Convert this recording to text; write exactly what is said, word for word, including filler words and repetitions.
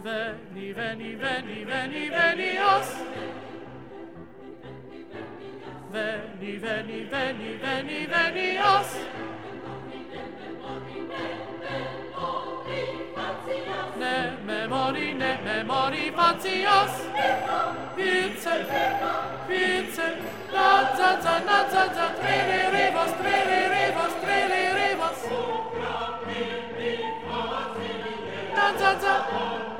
Veni, veni, veni, veni, veni, os. Veni, veni, veni, veni, veni, os. Ne memori, ne memori, facios. Pilce, pilce, na za za, na za za, trele revos, trele revos, trele revos. Na za za.